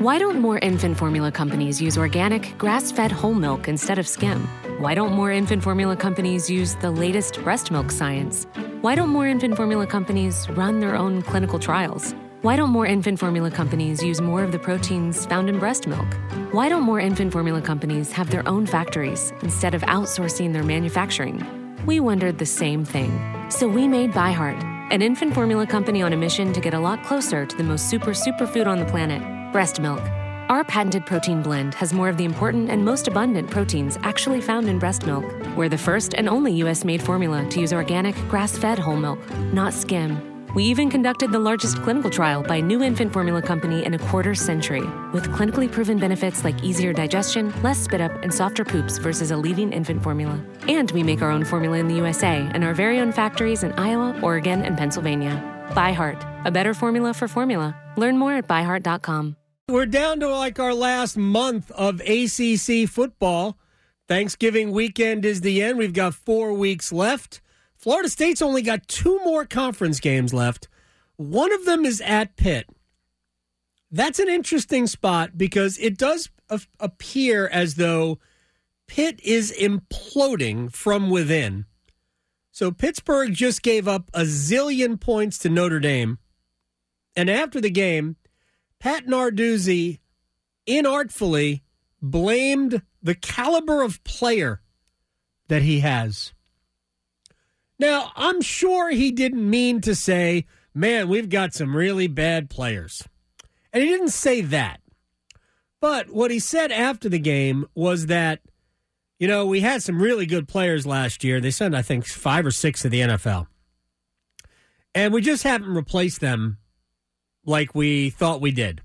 Why don't more infant formula companies use organic, grass-fed whole milk instead of skim? Why don't more infant formula companies use the latest breast milk science? Why don't more infant formula companies run their own clinical trials? Why don't more infant formula companies use more of the proteins found in breast milk? Why don't more infant formula companies have their own factories instead of outsourcing their manufacturing? We wondered the same thing. So we made ByHeart, an infant formula company on a mission to get a lot closer to the most superfood on the planet, breast milk. Our patented protein blend has more of the important and most abundant proteins actually found in breast milk. We're the first and only U.S.-made formula to use organic, grass-fed whole milk, not skim. We even conducted the largest clinical trial by a new infant formula company in a quarter century, with clinically proven benefits like easier digestion, less spit up, and softer poops versus a leading infant formula. And we make our own formula in the USA and our very own factories in Iowa, Oregon, and Pennsylvania. ByHeart, a better formula for formula. Learn more at byheart.com. We're down to like our last month of ACC football. Thanksgiving weekend is the end. We've got 4 weeks left. Florida State's only got 2 more conference games left. One of them is at Pitt. That's an interesting spot because it does appear as though Pitt is imploding from within. So Pittsburgh just gave up a zillion points to Notre Dame. And after the game, Pat Narduzzi inartfully blamed the caliber of player that he has. Now, I'm sure he didn't mean to say, man, we've got some really bad players. And he didn't say that. But what he said after the game was that, you know, we had some really good players last year. They sent, I think, 5 or 6 to the NFL. And we just haven't replaced them like we thought we did.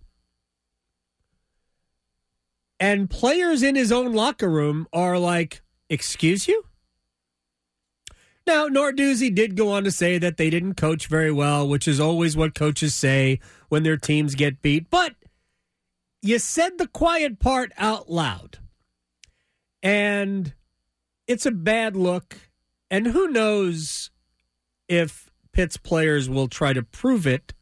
And players in his own locker room are like, excuse you? Now, Narduzzi did go on to say that they didn't coach very well, which is always what coaches say when their teams get beat. But you said the quiet part out loud. And it's a bad look. And who knows if Pitt's players will try to prove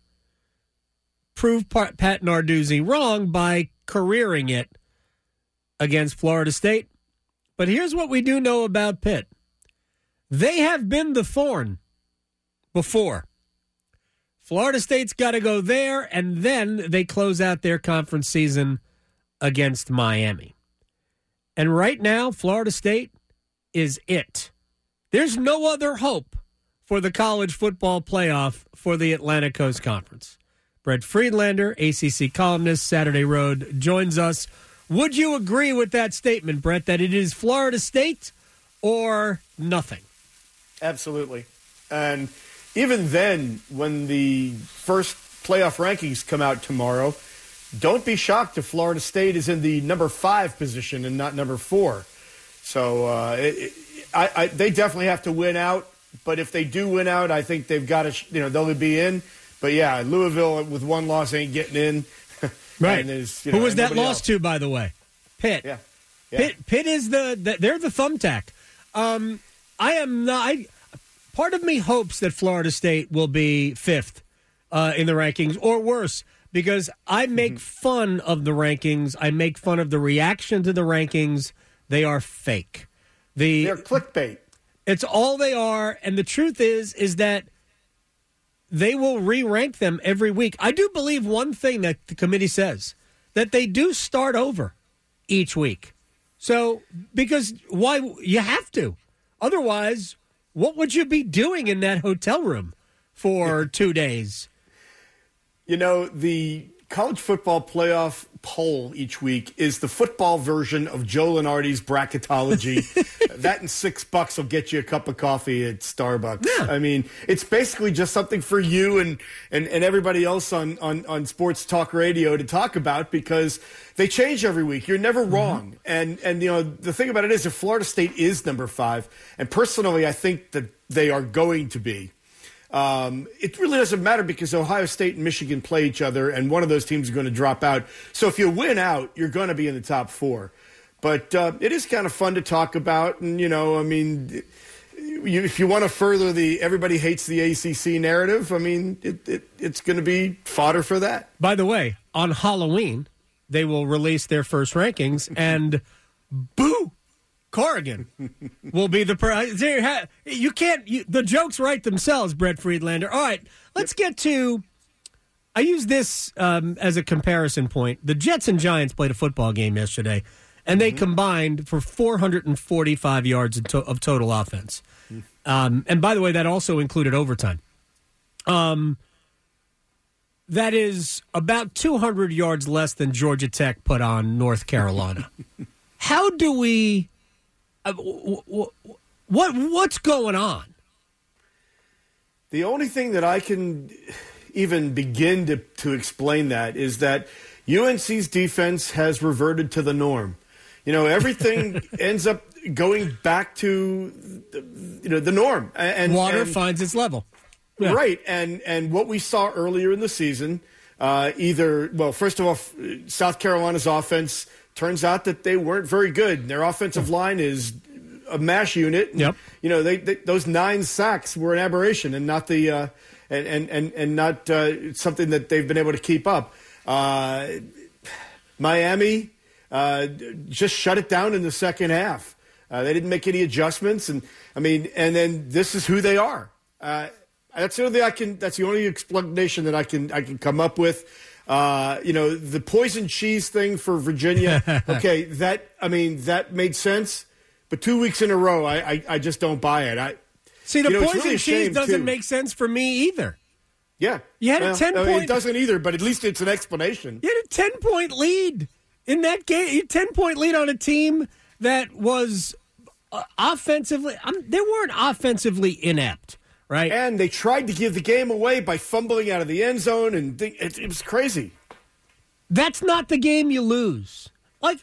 Pat Narduzzi wrong by careering it against Florida State. But here's what we do know about Pitt. They have been the thorn before. Florida State's got to go there, and then they close out their conference season against Miami. And right now, Florida State is it. There's no other hope for the college football playoff for the Atlantic Coast Conference. Brett Friedlander, ACC columnist, Saturday Road, joins us. Would you agree with that statement, Brett, that it is Florida State or nothing? Absolutely. And even then, when the first playoff rankings come out tomorrow, don't be shocked if Florida State is in the number 5 position and not number 4. So they definitely have to win out. But if they do win out, I think they've got to, they'll be in. But yeah, Louisville with one loss ain't getting in. Right. Who was that loss to, by the way? Pitt. Yeah. Pitt is they're the thumbtack. Part of me hopes that Florida State will be 5th in the rankings, or worse, because I make fun of the rankings. I make fun of the reaction to the rankings. They are fake. They're clickbait. It's all they are, and the truth is that they will re-rank them every week. I do believe one thing that the committee says, that they do start over each week. So, because why? You have to. Otherwise, what would you be doing in that hotel room for 2 days? The college football playoff poll each week is the football version of Joe Lunardi's bracketology. That and $6 will get you a cup of coffee at Starbucks. Yeah. I mean, it's basically just something for you and everybody else on sports talk radio to talk about, because they change every week. You're never wrong. And the thing about it is, if Florida State is number 5, and personally I think that they are going to be, it really doesn't matter, because Ohio State and Michigan play each other, and one of those teams is going to drop out. So if you win out, you're going to be in the top 4. But it is kind of fun to talk about. And, if you want to further the everybody hates the ACC narrative, I mean, it's going to be fodder for that. By the way, on Halloween, they will release their first rankings, and boo, Corrigan will be the you can't. The jokes write themselves, Brett Friedlander. All right, let's get to. I use this as a comparison point. The Jets and Giants played a football game yesterday, and they combined for 445 yards of total offense. And by the way, that also included overtime. That is about 200 yards less than Georgia Tech put on North Carolina. How do we? What's going on? The only thing that I can even begin to explain that is that UNC's defense has reverted to the norm. Everything ends up going back to the norm. And water finds its level. Yeah. Right, and what we saw earlier in the season, first of all, South Carolina's offense turns out that they weren't very good. Their offensive line is a mash unit. Yep. Those 9 sacks were an aberration and not the and not something that they've been able to keep up. Miami just shut it down in the second half. They didn't make any adjustments, and then this is who they are. That's the only explanation that I can come up with. The poison cheese thing for Virginia. Okay, that made sense. But 2 weeks in a row, I just don't buy it. See, the poison really cheese doesn't make sense for me either. Yeah. You had a 10-point... It doesn't either, but at least it's an explanation. You had a 10-point lead in that game. A 10-point lead on a team that was offensively... they weren't offensively inept. Right. And they tried to give the game away by fumbling out of the end zone, and it was crazy. That's not the game you lose. I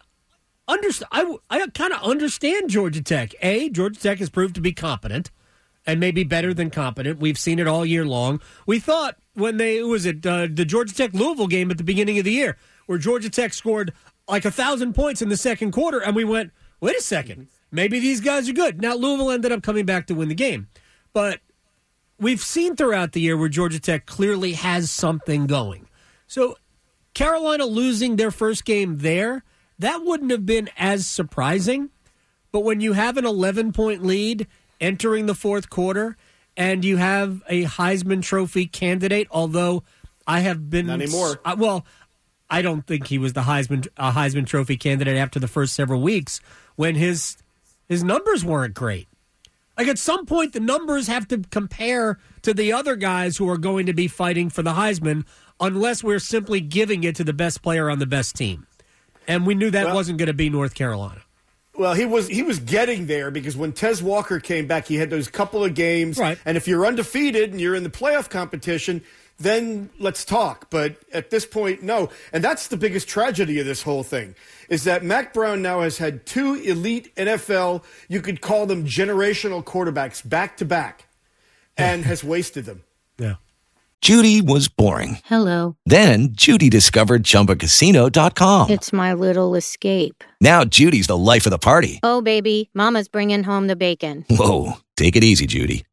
kind of understand Georgia Tech. Georgia Tech has proved to be competent and maybe better than competent. We've seen it all year long. We thought when the Georgia Tech-Louisville game at the beginning of the year where Georgia Tech scored like 1,000 points in the second quarter, and we went, wait a second, maybe these guys are good. Now, Louisville ended up coming back to win the game. But we've seen throughout the year where Georgia Tech clearly has something going. So Carolina losing their first game there, that wouldn't have been as surprising. But when you have an 11-point lead entering the fourth quarter and you have a Heisman Trophy candidate, although I have been... Not anymore. I don't think he was the Heisman Trophy candidate after the first several weeks when his numbers weren't great. At some point, the numbers have to compare to the other guys who are going to be fighting for the Heisman unless we're simply giving it to the best player on the best team. And we knew that wasn't going to be North Carolina. Well, he was getting there because when Tez Walker came back, he had those couple of games. Right. And if you're undefeated and you're in the playoff competition, then let's talk. But at this point, no. And that's the biggest tragedy of this whole thing, is that Mack Brown now has had 2 elite NFL, you could call them generational quarterbacks, back-to-back, and has wasted them. Yeah. Judy was boring. Hello. Then Judy discovered ChumbaCasino.com. It's my little escape. Now Judy's the life of the party. Oh, baby, mama's bringing home the bacon. Whoa, take it easy, Judy.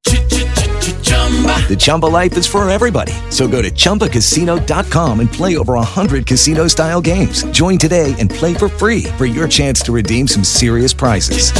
The Chumba life is for everybody. So go to ChumbaCasino.com and play over 100 casino-style games. Join today and play for free for your chance to redeem some serious prizes.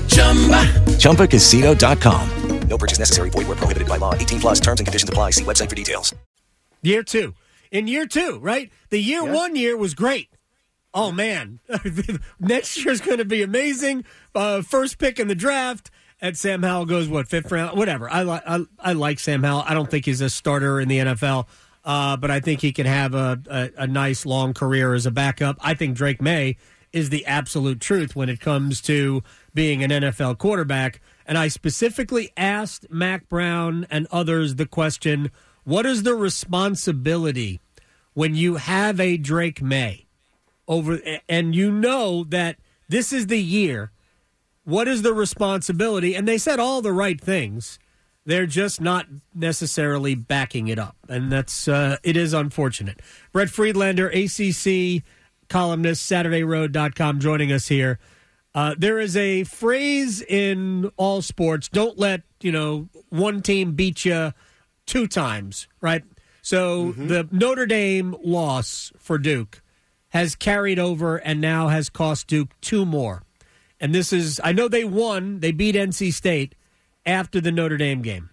ChumbaCasino.com. No purchase necessary. Void where prohibited by law. 18+ terms and conditions apply. See website for details. Year 2. In year 2, right? The year 1 year was great. Oh, man. Next year's going to be amazing. First pick in the draft. And Sam Howell goes, fifth round? Whatever. I like Sam Howell. I don't think he's a starter in the NFL, but I think he can have a nice, long career as a backup. I think Drake May is the absolute truth when it comes to being an NFL quarterback. And I specifically asked Mack Brown and others the question, what is the responsibility when you have a Drake May and you know that this is the year? What is the responsibility? And they said all the right things. They're just not necessarily backing it up. And that's it is unfortunate. Brett Friedlander, ACC columnist, SaturdayRoad.com, joining us here. There is a phrase in all sports, don't let, one team beat you 2 times, right? So the Notre Dame loss for Duke has carried over and now has cost Duke 2 more. And this is, I know they won, they beat NC State after the Notre Dame game.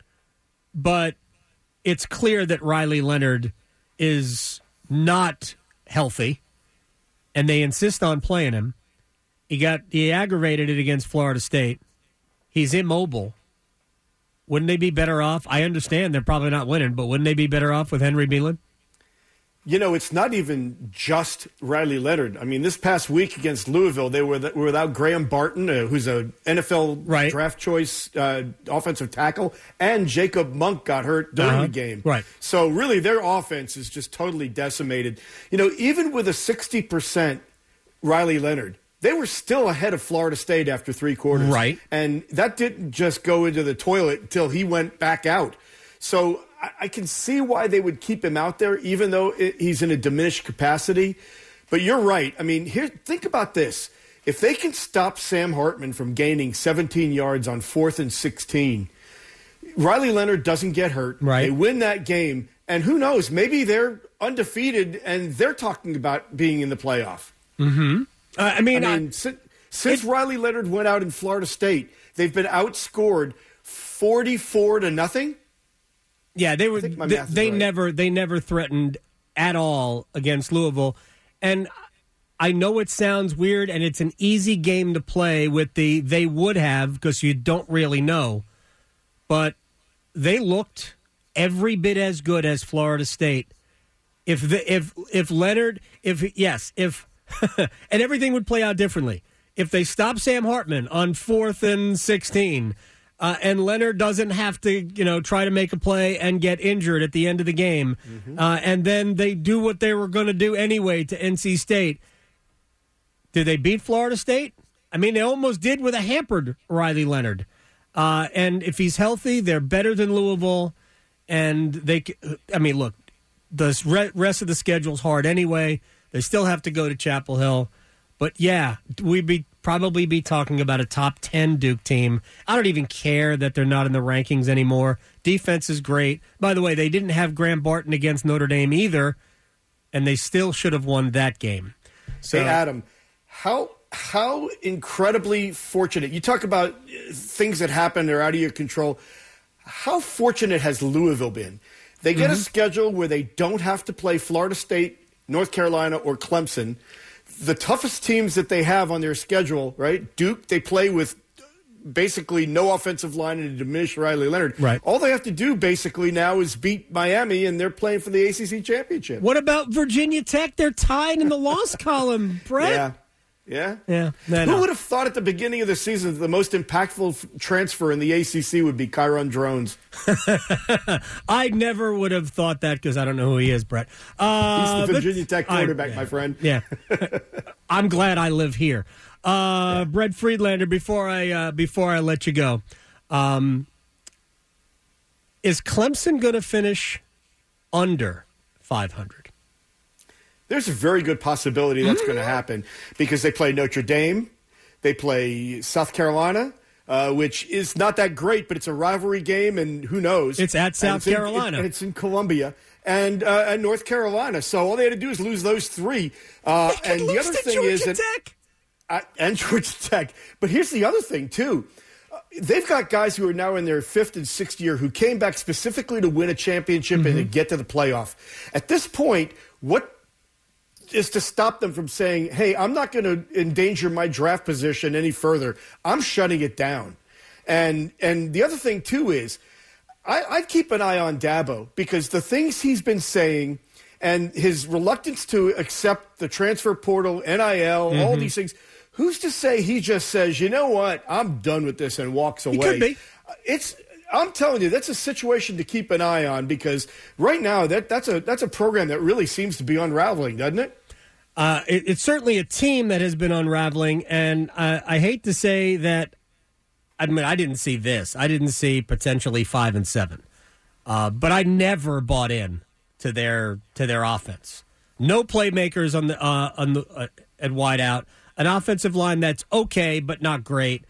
But it's clear that Riley Leonard is not healthy, and they insist on playing him. He aggravated it against Florida State. He's immobile. Wouldn't they be better off? I understand they're probably not winning, but wouldn't they be better off with Henry Beelan? You know, it's not even just Riley Leonard. I mean, this past week against Louisville, they were without Graham Barton, who's an NFL draft choice offensive tackle, and Jacob Monk got hurt during the game. Right. So really, their offense is just totally decimated. You know, even with a 60% Riley Leonard, they were still ahead of Florida State after 3 quarters. Right. And that didn't just go into the toilet until he went back out. So I can see why they would keep him out there, even though he's in a diminished capacity. But you're right. I mean, think about this. If they can stop Sam Hartman from gaining 17 yards on 4th and 16, Riley Leonard doesn't get hurt. Right. They win that game. And who knows, maybe they're undefeated and they're talking about being in the playoff. Mm-hmm. Since Riley Leonard went out in Florida State, they've been outscored 44-0. Yeah, they were. They never threatened at all against Louisville, and I know it sounds weird, and it's an easy game to play with they would have because you don't really know, but they looked every bit as good as Florida State. If Leonard, and everything would play out differently if they stop Sam Hartman on 4th and 16. And Leonard doesn't have to, try to make a play and get injured at the end of the game. Mm-hmm. And then they do what they were going to do anyway to NC State. Did they beat Florida State? I mean, they almost did with a hampered Riley Leonard. And if he's healthy, they're better than Louisville. And look, the rest of the schedule's hard anyway. They still have to go to Chapel Hill. But, yeah, we'd probably be talking about a top 10 Duke team. I don't even care that they're not in the rankings anymore. Defense is great. By the way, they didn't have Graham Barton against Notre Dame either, and they still should have won that game. So, hey, Adam, how incredibly fortunate. You talk about things that happen that are out of your control. How fortunate has Louisville been? They get a schedule where they don't have to play Florida State, North Carolina, or Clemson. The toughest teams that they have on their schedule, right? Duke, they play with basically no offensive line and a diminished Riley Leonard. Right. All they have to do basically now is beat Miami, and they're playing for the ACC championship. What about Virginia Tech? They're tied in the loss column, Brett. Yeah. No. Who would have thought at the beginning of the season that the most impactful transfer in the ACC would be Kyron Drones? I never would have thought that because I don't know who he is, Brett. He's the Virginia Tech quarterback, my friend. Yeah. I'm glad I live here. Brett Friedlander, before I let you go, is Clemson going to finish under 500? There's a very good possibility that's going to happen because they play Notre Dame, they play South Carolina, which is not that great, but it's a rivalry game, and who knows? It's at South Carolina. And it's in Columbia. And North Carolina. So all they had to do is lose those 3. And the other thing is that and Georgia Tech. But here's the other thing, too. They've got guys who are now in their 5th and 6th year who came back specifically to win a championship and to get to the playoff. At this point, what is to stop them from saying, hey, I'm not going to endanger my draft position any further. I'm shutting it down. And the other thing, too, is I'd keep an eye on Dabo because the things he's been saying and his reluctance to accept the transfer portal, NIL, all these things, who's to say he just says, you know what, I'm done with this and walks away? He could be. I'm telling you, that's a situation to keep an eye on because right now that's a program that really seems to be unraveling, doesn't it? It's certainly a team that has been unraveling, and I hate to say that. I mean, I didn't see this. I didn't see potentially 5 and 7, but I never bought in to their offense. No playmakers at wide out. An offensive line that's okay but not great.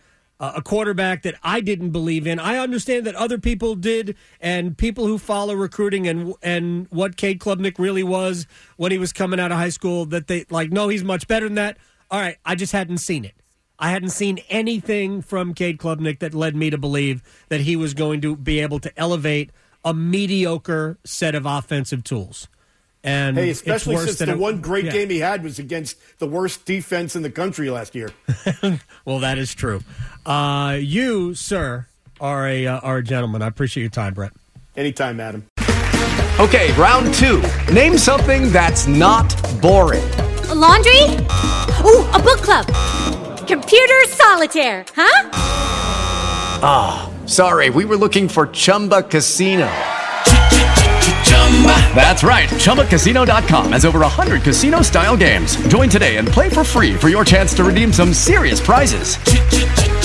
a quarterback that I didn't believe in. I understand that other people did, and people who follow recruiting and what Cade Klubnik really was when he was coming out of high school, that they no, he's much better than that. All right, I just hadn't seen it. I hadn't seen anything from Cade Klubnik that led me to believe that he was going to be able to elevate a mediocre set of offensive tools. And hey, especially since the one great game he had was against the worst defense in the country last year. Well, that is true. You, sir, are a gentleman. I appreciate your time, Brett. Anytime, Adam. Okay, round 2. Name something that's not boring. A laundry? Ooh, a book club. Computer solitaire, huh? Ah, sorry, we were looking for Chumba Casino. That's right, ChumbaCasino.com has over 100 casino-style games. Join today and play for free for your chance to redeem some serious prizes.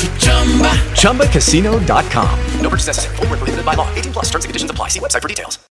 ChumbaCasino.com. No purchase necessary. Void where prohibited by law. 18+ terms and conditions apply. See website for details.